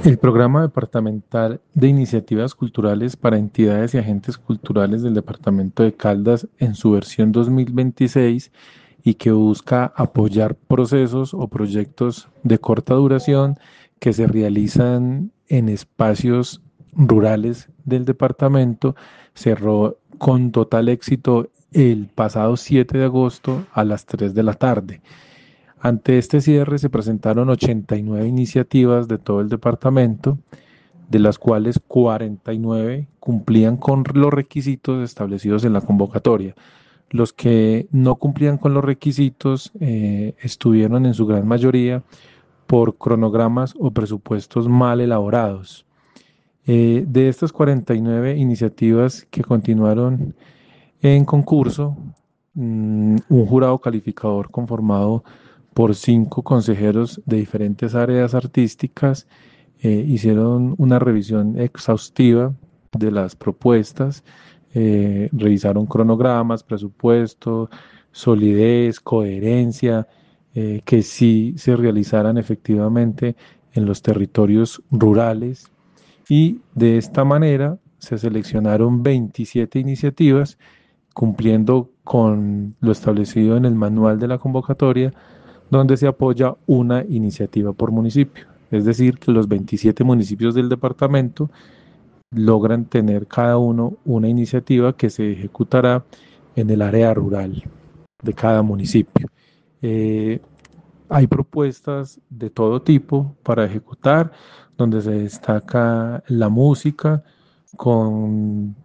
El Programa Departamental de Iniciativas Culturales para Entidades y Agentes Culturales del Departamento de Caldas en su versión 2026 y que busca apoyar procesos o proyectos de corta duración que se realizan en espacios rurales del departamento, cerró con total éxito el pasado 7 de agosto a las 3 de la tarde. Ante este cierre se presentaron 89 iniciativas de todo el departamento, de las cuales 49 cumplían con los requisitos establecidos en la convocatoria. Los que no cumplían con los requisitos estuvieron en su gran mayoría por cronogramas o presupuestos mal elaborados. De estas 49 iniciativas que continuaron en concurso, un jurado calificador conformado por 5 consejeros de diferentes áreas artísticas hicieron una revisión exhaustiva de las propuestas, revisaron cronogramas, presupuesto, solidez, coherencia, que sí se realizaran efectivamente en los territorios rurales y de esta manera se seleccionaron 27 iniciativas cumpliendo con lo establecido en el manual de la convocatoria, donde se apoya una iniciativa por municipio. Es decir, que los 27 municipios del departamento logran tener cada uno una iniciativa que se ejecutará en el área rural de cada municipio. Eh, Hay propuestas de todo tipo para ejecutar, donde se destaca la música con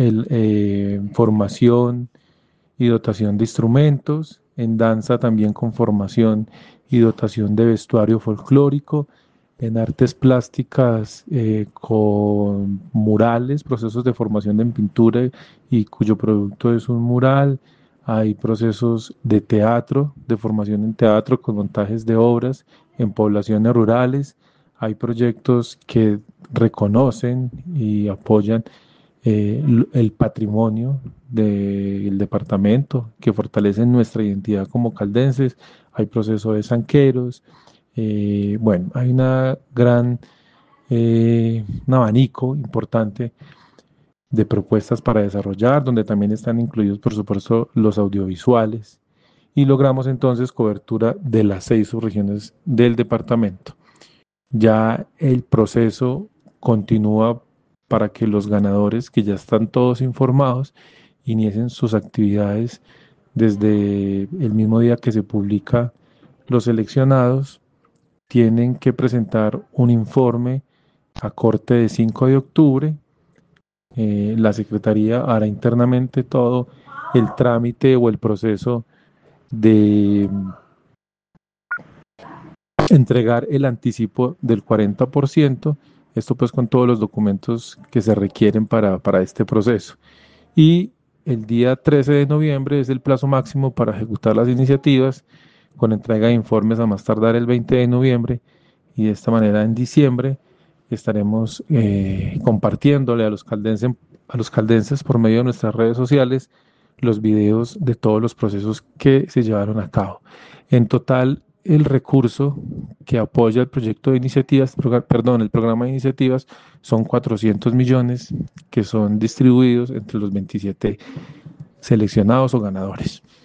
formación y dotación de instrumentos, en danza también con formación y dotación de vestuario folclórico, en artes plásticas con murales, procesos de formación en pintura y cuyo producto es un mural. Hay procesos de teatro, de formación en teatro con montajes de obras en poblaciones rurales. Hay proyectos que reconocen y apoyan el patrimonio del departamento, que fortalecen nuestra identidad como caldenses. Hay proceso de zanqueros. Bueno, hay un abanico importante de propuestas para desarrollar, donde también están incluidos, por supuesto, los audiovisuales. Y logramos entonces cobertura de las 6 subregiones del departamento. Ya el proceso continúa para que los ganadores, que ya están todos informados, inicien sus actividades desde el mismo día que se publica los seleccionados. Tienen que presentar un informe a corte de 5 de octubre. La Secretaría hará internamente todo el trámite o el proceso de entregar el anticipo del 40%, esto pues con todos los documentos que se requieren para este proceso. Y el día 13 de noviembre es el plazo máximo para ejecutar las iniciativas, con entrega de informes a más tardar el 20 de noviembre, y de esta manera en diciembre estaremos compartiéndole a los caldenses por medio de nuestras redes sociales los videos de todos los procesos que se llevaron a cabo. En total, el recurso que apoya el proyecto de iniciativas, perdón, el programa de iniciativas, son 400 millones que son distribuidos entre los 27 seleccionados o ganadores.